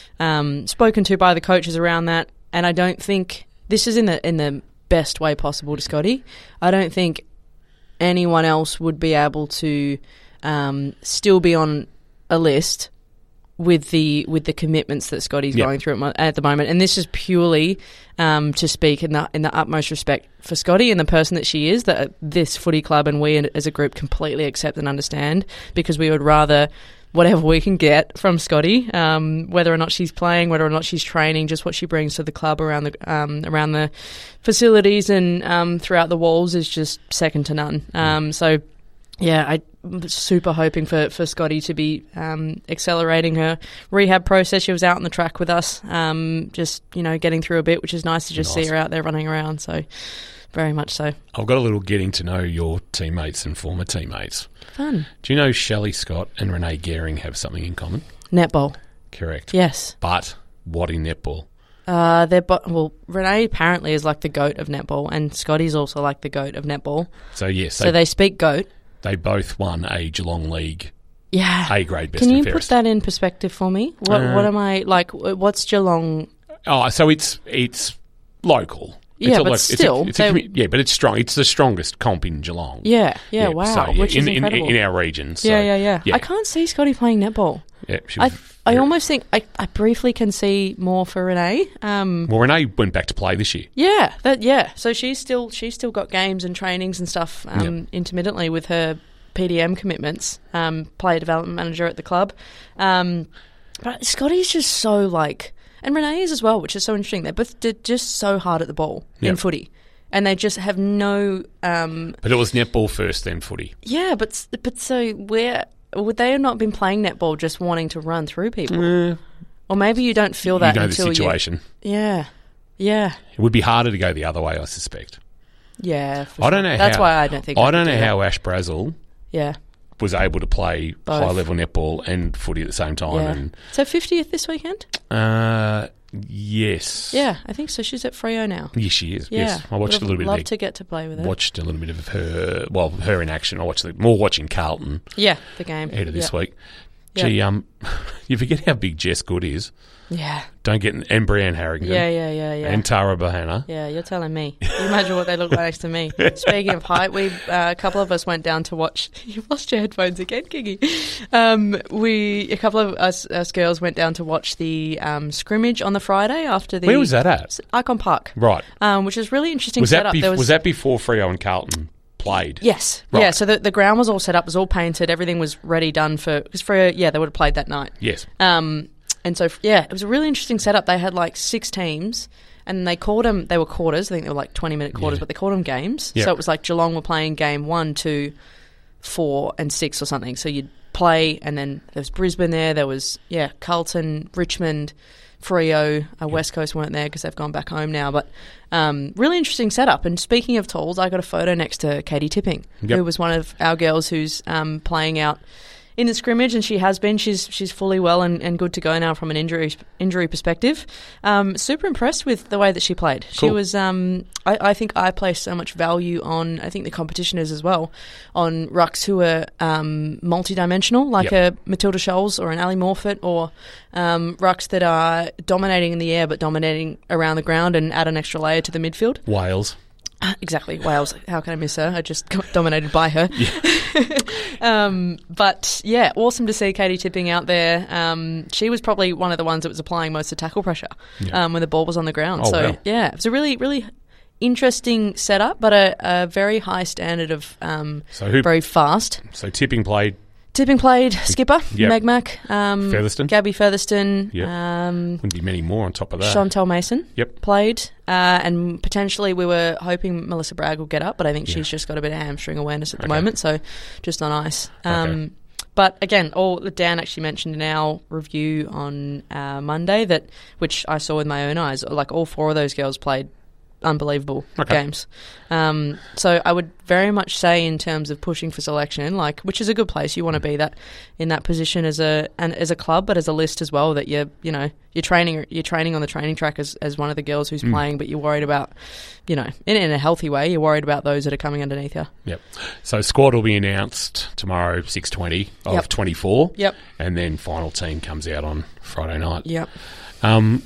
um, spoken to by the coaches around that. And I don't think this is in the in the best way possible to Scotty. I don't think anyone else would be able to um, still be on a list with the with the commitments that Scotty's yep. going through at, mo- at the moment, and this is purely um, to speak in the in the utmost respect for Scotty and the person that she is, that this footy club and we as a group completely accept and understand, because we would rather whatever we can get from Scotty, um, whether or not she's playing, whether or not she's training, just what she brings to the club around the um, around the facilities and um, throughout the walls is just second to none. Um, so. Yeah, I'm super hoping for, for Scotty to be um, accelerating her rehab process. She was out on the track with us, um, just, you know, getting through a bit, which is nice to just nice. see her out there running around. So, very much so. I've got a little getting to know your teammates and former teammates. Fun. Do you know Shelley Scott and Renee Gehring have something in common? Netball. Correct. Yes. But what in netball? Uh, they're bo- well, Renee apparently is like the goat of netball, and Scotty's also like the goat of netball. So, yes. So, they, they speak goat. They both won a Geelong League yeah. A grade best Can you and fairest. put that in perspective for me? What uh, what am I like? What's Geelong? Oh, so it's it's local. Yeah, it's but like, still, it's a, it's a, yeah, but it's strong. It's the strongest comp in Geelong. Yeah, yeah, yeah wow, so, yeah, which in, is incredible in, in our region. So, yeah, yeah, yeah, yeah. I can't see Scotty playing netball. Yeah, she I was I very, almost think I, I briefly can see more for Renee. Um, well, Renee went back to play this year. Yeah, that yeah. So she's still she's still got games and trainings and stuff um, yep. intermittently with her P D M commitments, um, player development manager at the club. Um, but Scotty's just so like, and Renee is as well, which is so interesting. They're both they're just so hard at the ball yep. in footy, and they just have no. Um, but it was netball first, then footy. Yeah, but but so where would they have not been playing netball, just wanting to run through people, uh, or maybe you don't feel that you know until the situation. You, yeah, yeah. It would be harder to go the other way, I suspect. Yeah, for I don't sure. know. That's how, why I don't think I I don't could know do how that. Ash Brazel. Yeah. was able to play Both. high-level netball and footy at the same time. Yeah. And So fiftieth this weekend? uh, yes. Yeah, I think so. She's at Freo now. Yes, she is. Yeah. Yes. I watched a little bit Love of to get to play with her. watched a little bit of her, well, her in action. I watched the, more watching Carlton Yeah, the game. ahead of this yeah. week. Yeah. Gee, um, you forget how big Jess Good is. Yeah. Don't get and Brianne Harrington. Yeah, yeah, yeah, yeah. And Tara Bahana. Yeah, you're telling me. Can you imagine what they look like next to me? Speaking of height, we uh, a couple of us went down to watch. You've lost your headphones again, Kiki. Um, we a couple of us, us girls went down to watch the um, scrimmage on the Friday after the. Where was that at? Icon Park. Right. Um, which is really interesting. Was that, setup. bef- There was, was that before Freo and Carlton played? Yes. Right. Yeah. So the the ground was all set up, was all painted, everything was ready, done for because Freo. Yeah, they would have played that night. Yes. Um. And so, yeah, it was a really interesting setup. They had like six teams, and they called them, they were quarters. I think they were like twenty-minute quarters, Yeah. but they called them games. Yep. So it was like Geelong were playing game one, two, four, and six or something. So you'd play, and then there was Brisbane there. There was, yeah, Carlton, Richmond, Freo. Uh, West Coast weren't there because they've gone back home now. But um, really interesting setup. And speaking of tools, I got a photo next to Katie Tipping, Yep. who was one of our girls who's um, playing out in the scrimmage, and she has been. She's she's fully well and, and good to go now from an injury injury perspective. Um, super impressed with the way that she played. She Cool. was. Um, I, I think I place so much value on. I think the competition is as well on rucks who are um, multi-dimensional, like Yep. a Matilda Scholes or an Ali Morfitt, or um, rucks that are dominating in the air but dominating around the ground and add an extra layer to the midfield. Wales. Exactly, Wales. How can I miss her? I just got dominated by her. Yeah. um, but yeah, awesome to see Katie Tipping out there. Um, she was probably one of the ones that was applying most of tackle pressure Yeah. um, when the ball was on the ground. Oh, so wow. yeah, it was a really, really interesting setup, but a, a very high standard of um, So who? very fast. So Tipping played Tipping played skipper, Yep. Meg Mac, um, Featherston. Gabby Featherston, Yep. um, Wouldn't be many more on top of that. Chantel Mason Yep. played, uh, and potentially we were hoping Melissa Bragg will get up, but I think Yeah. she's just got a bit of hamstring awareness at the Okay. moment, so just on ice. Um, Okay. But again, all Dan actually mentioned in our review on uh, Monday that, which I saw with my own eyes, like all four of those girls played unbelievable Okay. games. Um, so I would very much say, in terms of pushing for selection, like which is a good place, you want to be that in that position as a and as a club, but as a list as well. That you're you know you're training you're training on the training track as, as one of the girls who's Mm. playing, but you're worried about you know in, in a healthy way. You're worried about those that are coming underneath you. Yep. So squad will be announced tomorrow, six twenty of Yep. twenty-four. Yep. And then final team comes out on Friday night. Yep. Um,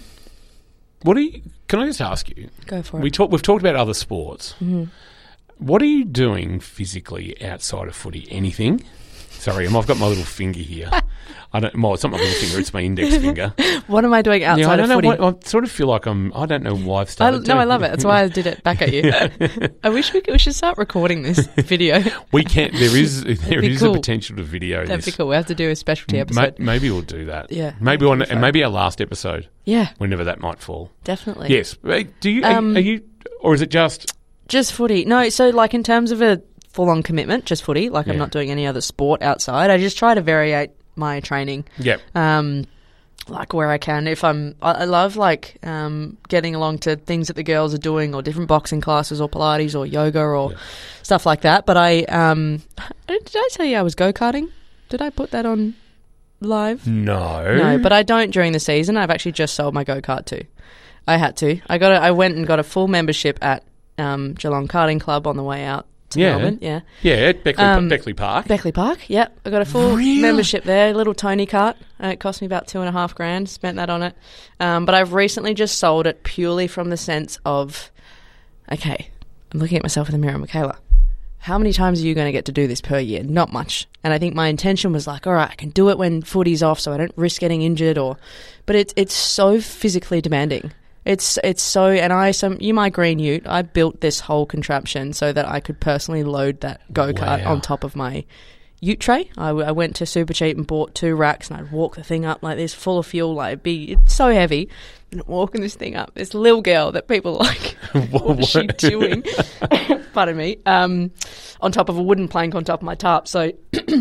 what do you? Can I just ask you? Go for We it. talk. We've talked about other sports. Mm-hmm. What are you doing physically outside of footy? Anything? Sorry, I've got my little finger here. I don't. Well, it's not my little finger; it's my index finger. What am I doing outside yeah, I don't of footy? know. What, I sort of feel like I'm. I don't know why I've I, started. no, I doing- love it. That's why I did it back at you. I wish we, could, we should start recording this video. We can't. There is. There be is cool. a potential to video That'd be this. cool. We have to do a specialty Ma- episode. maybe we'll do that. Yeah, Maybe that'd on be fun. maybe our last episode, Yeah, whenever that might fall. definitely. Yes. Uh, Do you? Are, Um, are you? Or is it just? Just footy. No, so like in terms of a full-on commitment, just footy. Like Yeah. I'm not doing any other sport outside. I just try to variate my training. Yep. Um, like where I can. If I'm, I, I love like um, getting along to things that the girls are doing, or different boxing classes, or Pilates, or yoga, or Yeah. stuff like that. But I, um, did I tell you I was go-karting? Did I put that on live? No. No, but I don't during the season. I've actually just sold my go-kart too. I had to. I got. A, I went and got a full membership at um, Geelong Karting Club on the way out to Yeah. Melbourne. Yeah, Yeah, at Beckley, Um, Beckley Park. Beckley Park. Yep, I got a full Really? membership there. Little Tony kart. Uh, it cost me about two and a half grand. Spent that on it. Um, but I've recently just sold it purely from the sense of, okay, I'm looking at myself in the mirror, Michaela. How many times are you going to get to do this per year? Not much. And I think my intention was like, all right, I can do it when footy's off, so I don't risk getting injured. Or, but it's it's so physically demanding. It's it's so, and I some you my green ute. I built this whole contraption so that I could personally load that go kart Wow. on top of my ute tray. I, w- I went to Super Cheap and bought two racks, and I'd walk the thing up like this, full of fuel. Like it'd be it's so heavy, and walking this thing up. This little girl that people like, what is she doing? Pardon me. Um, on top of a wooden plank on top of my tarp. So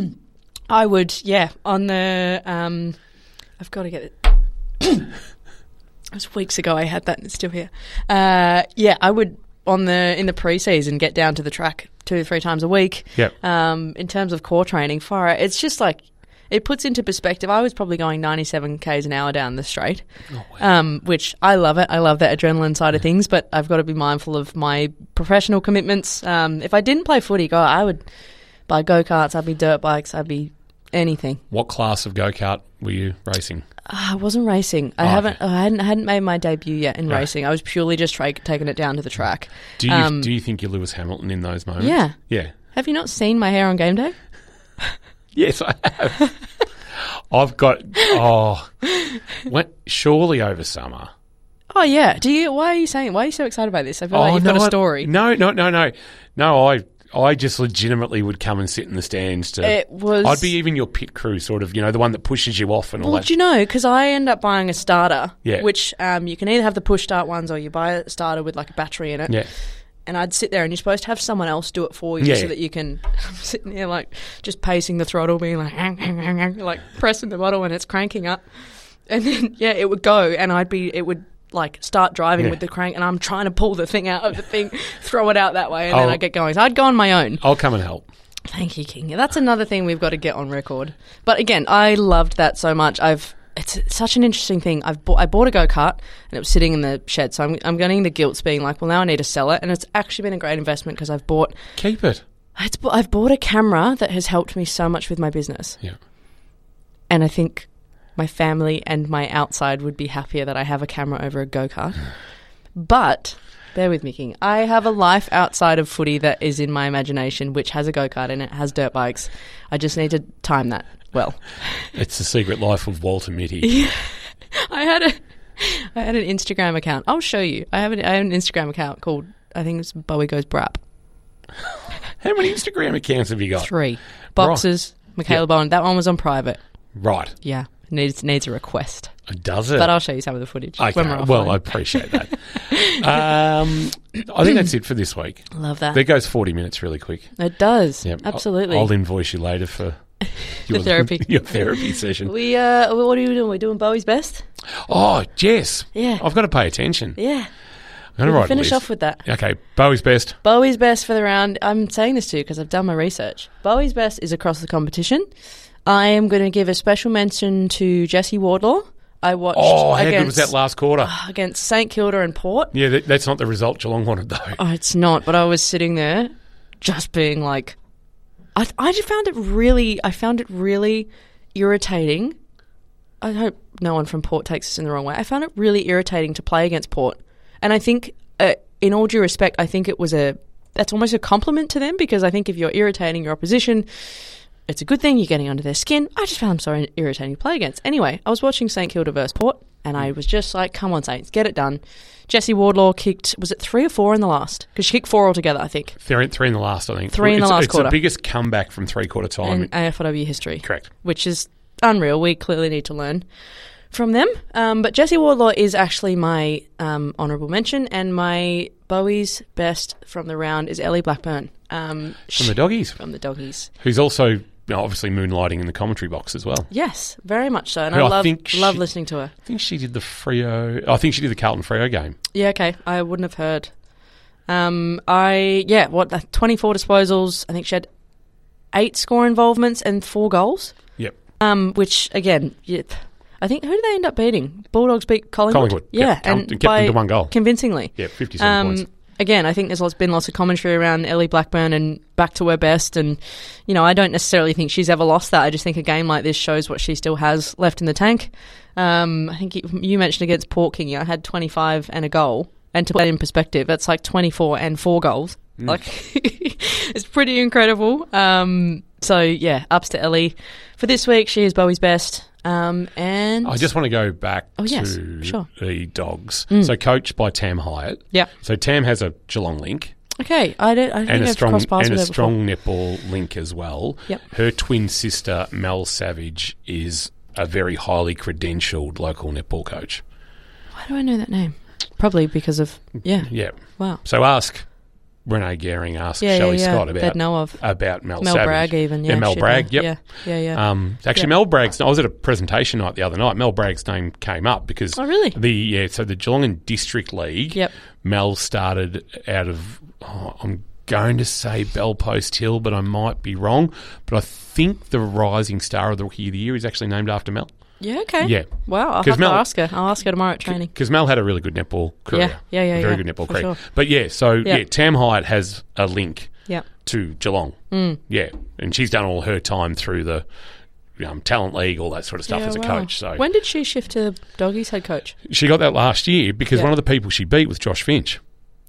I would, yeah, on the. Um, I've got to get it. It was weeks ago I had that and it's still here. Uh, yeah, I would on the in the pre-season get down to the track two or three times a week. Yep. Um, in terms of core training, far out, it's just like it puts into perspective. I was probably going ninety-seven k's an hour down the straight, Oh, wow. um, which I love it. I love that adrenaline side of things, but I've got to be mindful of my professional commitments. Um, if I didn't play footy, go I would buy go-karts, I'd be dirt bikes, I'd be anything. What class of go-kart were you racing? Uh, I wasn't racing. I Oh, haven't. okay. I hadn't. I hadn't made my debut yet in Right. racing. I was purely just tra- taking it down to the track. Do you Um, do you think you're Lewis Hamilton in those moments? Yeah. Yeah. Have you not seen my hair on game day? Yes, I have. I've got oh, went surely over summer. Oh yeah. Do you? Why are you saying? Why are you so excited about this? I feel like you've no, got a I- story. No, no, no, no, no. I I just legitimately would come and sit in the stands to. It was. I'd be even your pit crew, sort of, you know, the one that pushes you off and all Well, that. do you know? Because I end up buying a starter. Yeah. Which um, you can either have the push start ones or you buy a starter with like a battery in it. Yeah. And I'd sit there and you're supposed to have someone else do it for you Yeah. so that you can. I'm sitting there like just pacing the throttle, being like, hang, hang, hang, hang, like pressing the bottle and it's cranking up. And then, yeah, it would go and I'd be, it would like start driving Yeah. with the crank and I'm trying to pull the thing out of the thing, throw it out that way, and then I'll- I get going. So I'd go on my own. I'll come and help. Thank you, King. That's another thing we've got to get on record. But again, I loved that so much. I've it's such an interesting thing. I've bought, I bought a go-kart and it was sitting in the shed. So I'm, I'm getting the guilt being like, well, now I need to sell it. And it's actually been a great investment because I've bought, Keep it. it's, I've bought a camera that has helped me so much with my business. Yeah. And I think my family and my outside would be happier that I have a camera over a go-kart. But bear with me, King. I have a life outside of footy that is in my imagination, which has a go-kart in it, has dirt bikes. I just need to time that well. It's the secret life of Walter Mitty. I had a, I had an Instagram account. I'll show you. I have an, I have an Instagram account called, I think it's Bowie Goes Brap. How many Instagram accounts have you got? Three boxes, Michaela Yep. Bowen. That one was on private. Right. Yeah, needs needs a request. Does it? But I'll show you some of the footage. Okay. When we're Well, offline. I appreciate that. um, I think that's it for this week. Love that. There goes forty minutes really quick. It does. Yep. Absolutely. I'll, I'll invoice you later for your therapy. your therapy session. we uh, what are you doing? We're doing Bowie's best. Oh, Jess. Yeah. I've got to pay attention. Yeah. I'm going to We'll write a finish list. off with that. Okay, Bowie's best. Bowie's best for the round. I'm saying this too because I've done my research. Bowie's best is across the competition. I am going to give a special mention to Jessie Wardlaw. I watched Oh, how against, good was that last quarter? against St Kilda and Port. Yeah, that, that's not the result Geelong wanted, though. Oh, it's not. But I was sitting there, just being like, I, I just found it really. I found it really irritating. I hope no one from Port takes this in the wrong way. I found it really irritating to play against Port, and I think, uh, in all due respect, I think it was a. That's almost a compliment to them because I think if you're irritating your opposition, it's a good thing. You're getting under their skin. I just found them so irritating to play against. Anyway, I was watching St Kilda versus Port, and I was just like, come on, Saints, get it done. Jessie Wardlaw kicked, was it three or four in the last? Because she kicked four altogether, I think. Three, three in the last, I think. Three in the it's, last it's quarter. the biggest comeback from three-quarter time. In A F L W history. Correct. Which is unreal. We clearly need to learn from them. Um, but Jessie Wardlaw is actually my um, honourable mention, and my Bowie's best from the round is Ellie Blackburn. Um, From the Doggies. From the Doggies. Who's also, you know, obviously moonlighting in the commentary box as well. Yes, very much so. And Who I I love, think love she- listening to her. I think she did the Freo... I think she did the Carlton Freo game. Yeah, okay. I wouldn't have heard. Um, I, yeah, what, the twenty-four disposals. I think she had eight score involvements and four goals. Yep. Um, which, again, yep. I think, who did they end up beating? Bulldogs beat Collingwood? Collingwood. Yeah, Yep. and Kept by them to one goal. convincingly. Yeah, fifty-seven Um, points. Again, I think there's lots, been lots of commentary around Ellie Blackburn and back to her best, and, you know, I don't necessarily think she's ever lost that. I just think a game like this shows what she still has left in the tank. Um, I think you, you mentioned against Port King, I had twenty-five and a goal, and to put that in perspective, that's like twenty-four and four goals. Mm. Like, it's pretty incredible. Um, so, yeah, ups to Ellie. For this week, she is Bowie's best. Um, and I just want to go back Oh, yes, to sure. the Dogs. Mm. So coached by Tam Hyatt. Yeah. So Tam has a Geelong link. Okay, I don't. I think and a I've strong crossed paths and with a her before. strong netball link as well. Yep. Her twin sister Mel Savage is a very highly credentialed local netball coach. Why do I know that name? Probably because of yeah. Yeah. Wow. So ask Renee Gehring, ask Yeah, Shelley yeah, yeah. Scott They'd about know of about Mel, Mel Savage. Bragg even. Yeah, Mel she'd Bragg. know. Yep. Yeah, yeah, yeah. Um, actually, Yeah. Mel Bragg's. I was at a presentation night the other night. Mel Bragg's name came up because Oh, really? the yeah. So the Geelong and District League. Yep. Mel started out of. Oh, I'm going to say Bellpost Hill, but I might be wrong. But I think the rising star of the Rookie of the Year is actually named after Mel. Yeah. Okay. Yeah. Wow. I'll 'Cause have Mel- to ask her. I'll ask her tomorrow at training. Because Mel had a really good netball career. Yeah, yeah, yeah, A very yeah, good netball for career. sure. But yeah, so Yeah. yeah, Tam Hyatt has a link Yeah. to Geelong. Mm. Yeah, and she's done all her time through the um, talent league, all that sort of stuff Yeah, as a wow. coach. So when did she shift to Doggies head coach? she got that last year because Yeah. one of the people she beat was Josh Finch.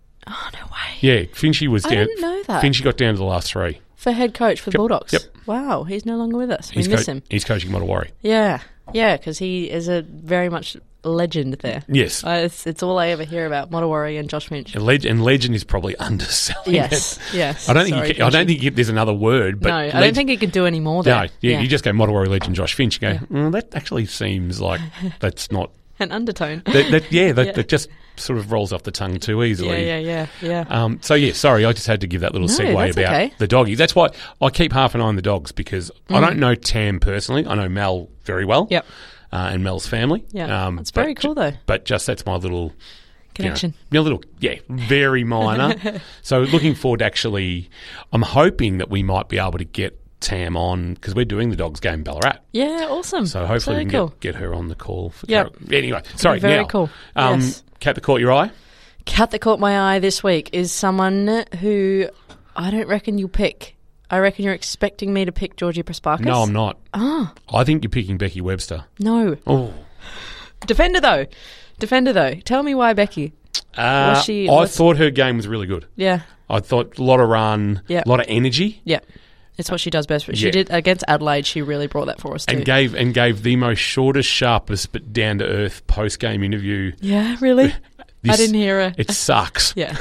Oh no way. Yeah, Finchy was I down. didn't know that. Finchy got down to the last three. For head coach for the Yep, Bulldogs. yep. Wow. He's no longer with us. We He's, miss co- him. he's coaching Mottawari. Yeah. Yeah. Because he is a very much legend there. Yes, Uh, it's it's all I ever hear about Mottawari and Josh Finch. and, leg- and legend is probably underselling Yes. it. Yes. I don't think Sorry, you can, I don't Finchy. think you, there's another word. But No, I leg- don't think he could do any more there. No, yeah, you just go Mottawari legend Josh Finch. You go, Yeah. mm, that actually seems like that's not. An undertone. That, that, yeah, that, Yeah. that just sort of rolls off the tongue too easily. Yeah, yeah, yeah, yeah. Um, so yeah, sorry, I just had to give that little No, segue that's about okay. the doggies. That's why I keep half an eye on the dogs because I Mm. don't know Tam personally. I know Mel very well. Yep. Uh, and Mel's family. Yeah. Um, That's very but cool, ju- though. But just that's my little Connection. You know, a little, yeah, very minor. So looking forward to actually, I'm hoping that we might be able to get Tam on because we're doing the dogs game in Ballarat. Yeah, awesome. So hopefully Very we can cool. get, get her on the call. For Yep. Carol. Anyway, sorry. Very now, cool. Um, Yes. Cat that caught your eye? Cat that caught my eye this week is someone who I don't reckon you'll pick. I reckon you're expecting me to pick Georgie Prasparkas. No, I'm not. Ah, I think you're picking Becky Webster. no. Oh. Defender, though. Defender, though. Tell me why Becky. Uh, Was she- I was- thought her game was really good. Yeah. I thought a lot of run, Yeah. a lot of energy, Yeah. It's what she does best. But she Yeah. did against Adelaide. She really brought that for us, too. and gave and gave the most shortest, sharpest, but down to earth post game interview. yeah, really? I This- didn't hear her. It sucks. Yeah.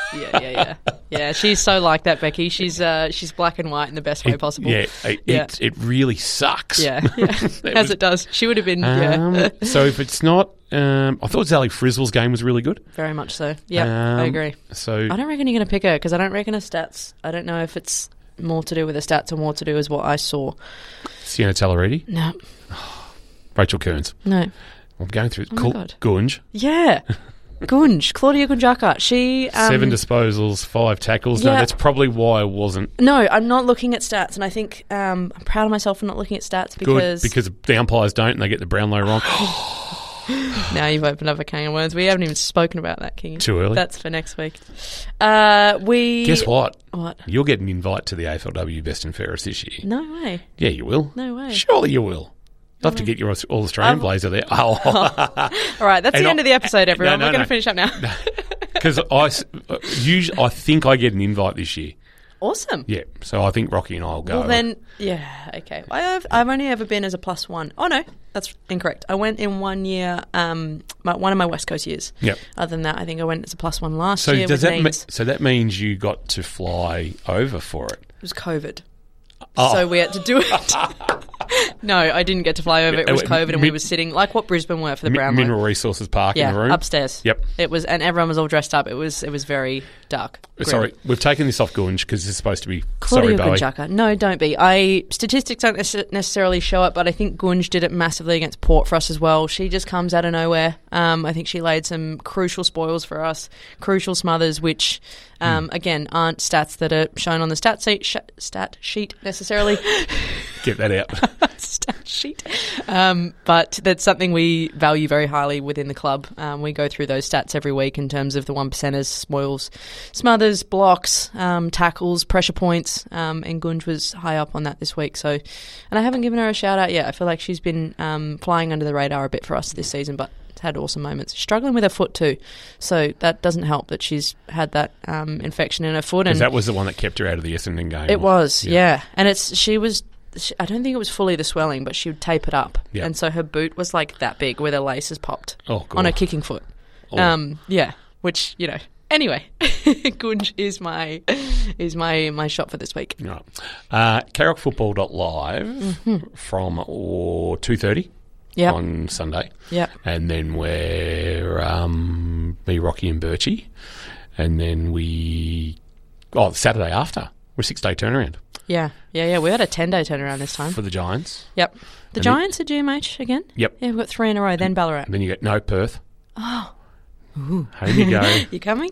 Yeah, yeah, yeah. Yeah, she's so like that, Becky. She's uh, she's black and white in the best way It- possible. Yeah, it, Yeah. It, it really sucks. Yeah, yeah. It As was- it does. She would have been, Um, yeah. so if it's not, um, I thought Zally Frizzle's game was really good. Very much so. Yeah, Um, I agree. So I don't reckon you're going to pick her because I don't reckon her stats. I don't know if it's more to do with the stats or more to do with what I saw. Sienna Tallaridi, No, Rachel Kearns. no. I'm going through Oh my Cool- God. Gunge. Yeah. Gunj, Claudia Gunjaka. She um, Seven disposals, five tackles. No, yeah. that's probably why I wasn't No, I'm not looking at stats, and I think um, I'm proud of myself for not looking at stats because good because the umpires don't and they get the Brownlow wrong. now you've opened up a can of worms. We haven't even spoken about that, King. Too early. That's for next week. Uh, we Guess what? What? You'll get an invite to the A F L W Best and Fairest this year. No way. Yeah, you will. No way. Surely you will. Love to get your All Australian Um, blazer there. Oh, All right, that's And the I- end of the episode, everyone. No, no, We're going no. to finish up now. because I s- uh, usually I think I get an invite this year. Awesome. Yeah, so I think Rocky and I will go. Well, then, yeah, okay. I have, I've only ever been as a plus one. Oh, no, that's incorrect. I went in one year, um, my, one of my West Coast years. Yep. Other than that, I think I went as a plus one last So year does with that? Me- names. so that means you got to fly over for it. It was COVID. Oh. So we had to do it. No, I didn't get to fly over. It was Uh, COVID, and we min- were sitting like what Brisbane were for the Mi- Brownlow. Mineral Resources Park yeah, in the room. upstairs. Yep. It was, and everyone was all dressed up. It was, it was very dark. Grim. Sorry, we've taken this off Gunge because it's supposed to be. Claudia sorry, Bowie. Gunjaka. No, don't be. I statistics don't nece- necessarily show it, but I think Gunj did it massively against Port for us as well. She just comes out of nowhere. Um, I think she laid some crucial spoils for us, crucial smothers, which um, Hmm. again aren't stats that are shown on the stat sheet, sh- stat sheet necessarily. Get that out. Stat sheet. Um, but that's something we value very highly within the club. Um, we go through those stats every week in terms of the one percenters, spoils, smothers, blocks, um, tackles, pressure points, um, and Gunj was high up on that this week. So, and I haven't given her a shout out yet. I feel like she's been um, flying under the radar a bit for us this season, but had awesome moments. She's struggling with her foot too, so that doesn't help that she's had that um, infection in her foot. And Because that was the one that kept her out of the Essendon game. it was, yeah. And it's she was. She, I don't think it was fully the swelling, but she would tape it up, Yeah. and so her boot was like that big, where the laces popped Oh, God. on her kicking foot. Oh. Um, yeah, which you know. Anyway, Gunj is my is my my shot for this week. Right. Uh, Carrock Football dot live Mm-hmm. from or two thirty Yep. on Sunday. Yep. And then we're um, me, Rocky, and Birchie, and then we oh Saturday after we're six day turnaround Yeah, yeah, yeah. We had a ten day turnaround this time. for the Giants. Yep. The And Giants are G M H again. Yep. Yeah, we've got three in a row. Then Ballarat. And then you get no Perth. Oh. Home you go. You coming?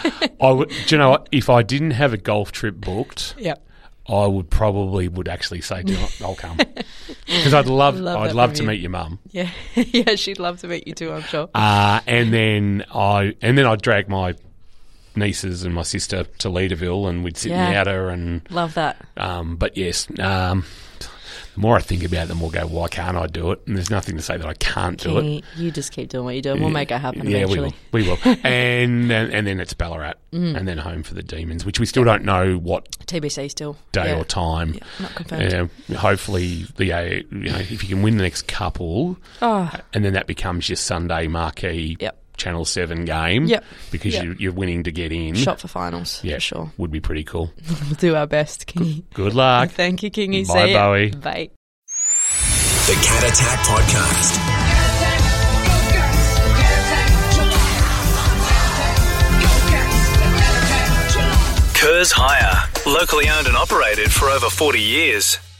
I would, do you know what? If I didn't have a golf trip booked, Yep. I would probably would actually say, "Do you know what? I'll come," because I'd love, Love I'd that love from to you. meet your mum. Yeah, yeah. She'd love to meet you too. I'm sure. Uh, and then I and then I'd drag my nieces and my sister to Leaderville, and we'd sit in the Yeah. outer. And Love that. um, but yes, um, the more I think about it, the more I go, why can't I do it? And there's nothing to say that I can't do it. Kingy, you just keep doing what you're doing. We'll make it happen Yeah, eventually. we will. We will. and, and and then it's Ballarat, Mm. and then home for the Demons, which we still don't know what T B C still. day yeah. or time. Yeah, not confirmed. Uh, hopefully, the uh, you know if you can win the next couple, Oh, and then that becomes your Sunday marquee Yep. Channel Seven game. Yep. because Yep. You, you're winning to get in. shot for finals. Yeah, for sure. would be pretty cool. We'll do our best, Kingy. Good luck. Thank you, Kingy. Bye, See ya. Bowie. Bye. The Cat Attack Podcast. Kerrs Hire. Locally owned and operated for over forty years.